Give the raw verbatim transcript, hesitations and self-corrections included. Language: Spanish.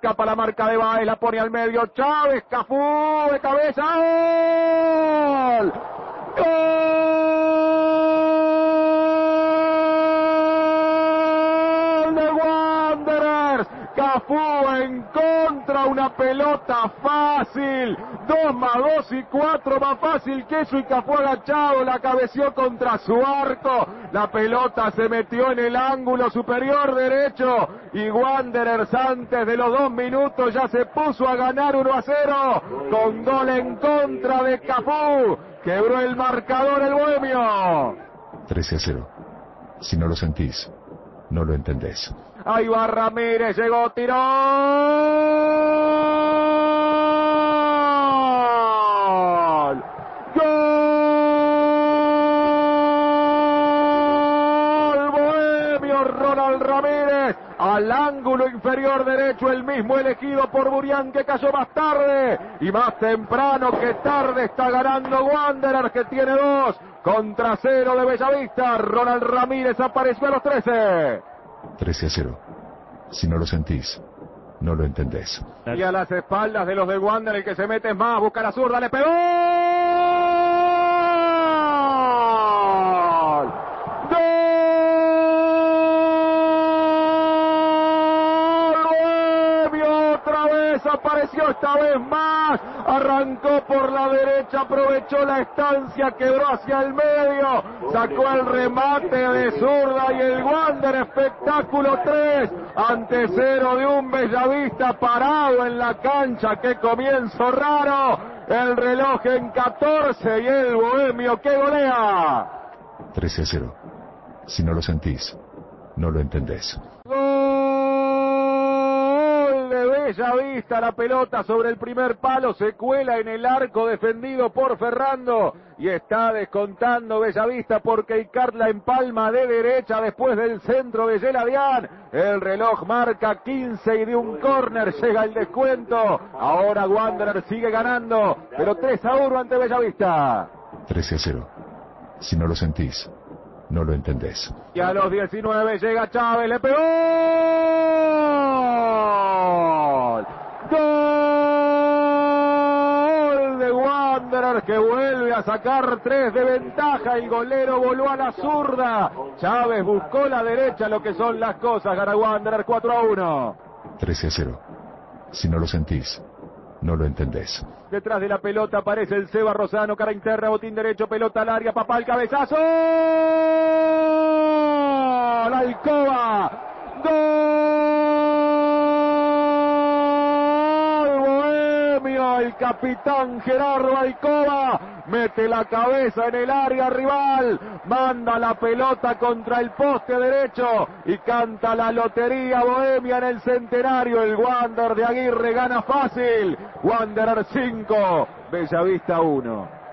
escapa la marca de Baez, la pone al medio, Chávez, Cafú, de cabeza, ¡gol! ¡Gol de Wanderers! Cafú en contra, una pelota fácil, dos más dos y cuatro más fácil que eso, y Cafú agachado la cabeció contra su arco, la pelota se metió en el ángulo superior derecho y Wanderers antes de los dos minutos ya se puso a ganar uno a cero con gol en contra de Cafú, quebró el marcador el bohemio. trece a cero. Si no lo sentís, no lo entendés. Ahí va Ramírez, llegó, tiró. ¡Gol! ¡Gol! Bohemio, Ronald Ramírez, al ángulo inferior derecho, el mismo elegido por Burián, que cayó más tarde y más temprano que tarde. Está ganando Wanderers, que tiene dos contra cero de Bellavista. Ronald Ramírez apareció a los trece. trece a cero. Si no lo sentís, no lo entendés. Y a las espaldas de los de Wander, el que se mete es más, busca la zurda, le pegó. ¡Gol! ¡Gol! Otra vez apareció, esta vez más, arrancó por la derecha, aprovechó la estancia, quebró hacia el medio, sacó el remate de zurda y el Wander, espectáculo tres ante cero de un Bellavista parado en la cancha. Qué comienzo raro, el reloj en catorce y el bohemio que golea. trece a cero. Si no lo sentís, no lo entendés. Bellavista, la pelota sobre el primer palo, se cuela en el arco defendido por Ferrando y está descontando Bellavista porque Icart la empalma de derecha después del centro de Geladián. El reloj marca quince y de un córner llega el descuento. Ahora Wanderers sigue ganando, pero tres a uno ante Bellavista. trece a cero. Si no lo sentís, no lo entendés. Y a los diecinueve llega Chávez, le pegó. ¡Gol de Wanderers, que vuelve a sacar tres de ventaja! El golero voló a la zurda, Chávez buscó la derecha, lo que son las cosas. Gana Wanderers cuatro a uno. trece a cero. Si no lo sentís, no lo entendés. Detrás de la pelota aparece el Seba Rosano, cara interna, botín derecho, pelota al área, papá, el cabezazo. La Alcoba. ¡Gol! Bohemio, el capitán Gerardo Alcoba mete la cabeza en el área rival, manda la pelota contra el poste derecho y canta la lotería bohemia en el centenario. El Wander de Aguirre gana fácil. Wanderer cinco, Bellavista uno.